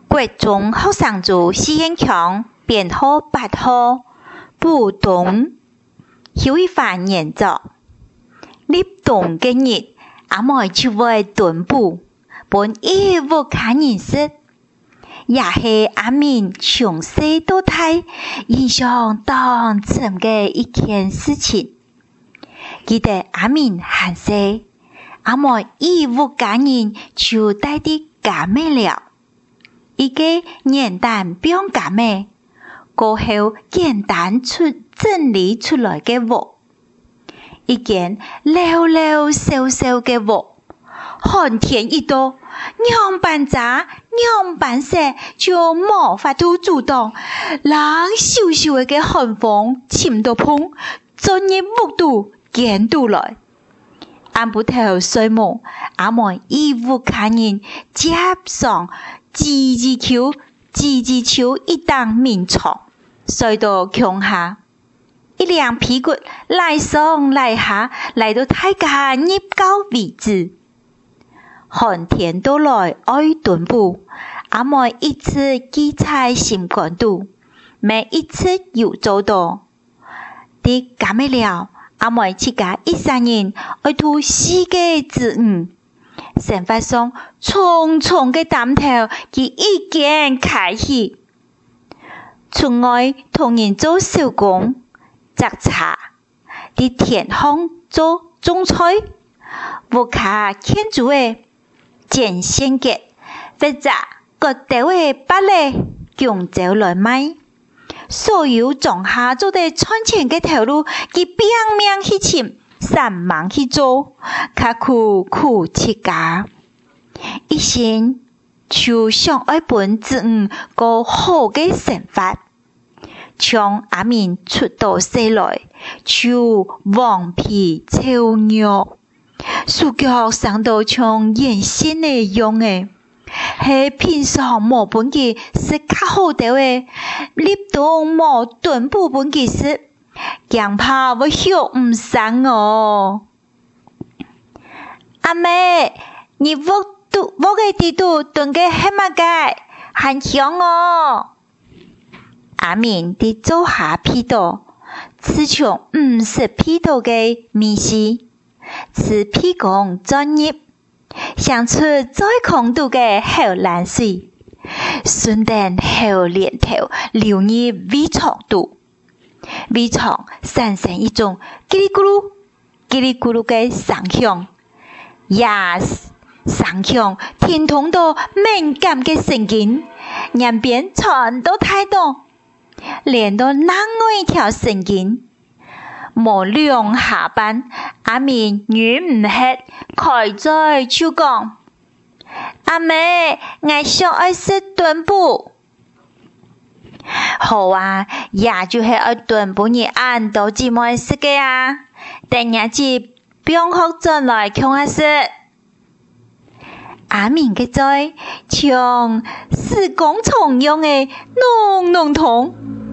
國中學生組4人強，編號8號，不同有一番演奏。立冬嘅日，阿妹就會蹲步，本衣服看人識，也係阿面從細到大印象當深嘅一件事情。記得阿面還細，阿妹衣服看人就帶啲假咩了，一個簡單不用假咩，過後簡單整理出來嘅服。一件溜溜瘦瘦嘅服，寒天一到，樣板扎、樣板石就冇法度阻擋，冷颼颼嘅寒風침到碰，進入屋度見到來。按不頭睡夢，阿妹衣服看人接上吱吱球一當面床，睡到強下。一兩屁股來上來下，來到大家入溝位置。寒天到來愛蹲步，阿妹一次記在心肝度，每一次又做到。啲假咩了，阿妹自家一生人愛吐四個字生活上重重嘅擔頭，佢一件開起。從外同人做手工。摘茶，啲田荒做種菜，屋卡牽住嘅剪線結，或者割掉嘅芭蕾，強走來賣。所有種下做得賺錢嘅頭路，佢拼命去尋，散忙去做，卡苦切家。一心就想愛本子過好嘅生活。從阿面出到世來，就黃皮臭肉，手腳生到像原先嘅樣嘅，係平常冇本嘅食較好啲嘅，立冬冇蹲步本嘅食，驚怕會學唔上哦。阿妹，你屋嘅地度蹲嘅係乜嘅？很香哦。阿面啲做下批度，詞窮唔是批度嘅意思，是批講專業，想出最空度嘅好難水，順電好連頭流入胃腸度，胃腸產生一種嘰里咕嚕嘅聲響，也聲響聽通到敏感嘅神經，兩邊傳到太多。連到另外一條神經，無量下班，阿面語唔hết，開嘴就講：阿妹，我想愛食蹲步。好啊，也就係愛蹲步而按到姊妹食嘅啊，第二節不用學轉來強下食。阿面嘅嘴像時光蟲樣嘅濃痛。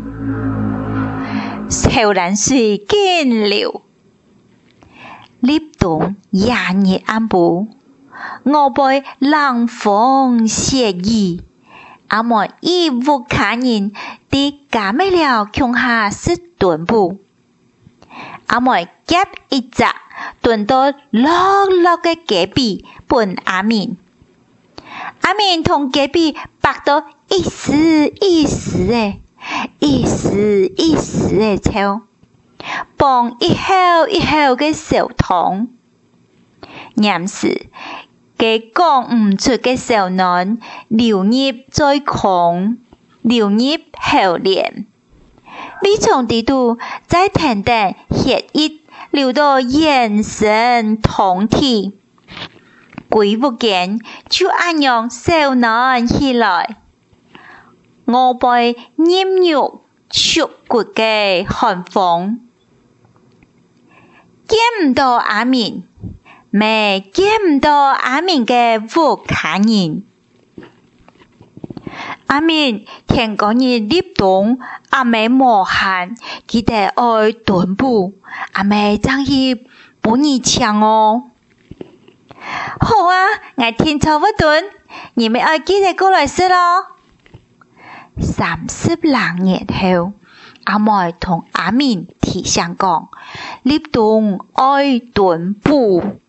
好難水見流，立冬也熱暗部，我背冷風雪雨，阿妹衣服看人啲假咩了強下識蹲步，阿妹夾一隻蹲到落嘅隔壁伴阿面，阿面同隔壁白到一時嘅。一時嘅笑，幫一口嘅小糖，然時佢講唔出嘅小卵流入在孔，流入後臉，你從地度再停定血液流到眼神通體，鬼不見就按樣小卵起來。我背黏肉縮骨嘅寒風，見唔到阿面，未見唔到阿面嘅屋企人。阿面聽講你立冬，阿妹無閒，記得愛蹲步，阿妹爭去幫你搶哦。好啊，我天朝不蹲，你們愛記得過來食咯。 30兩年後，阿妹同阿明提醒講：立冬愛囤布。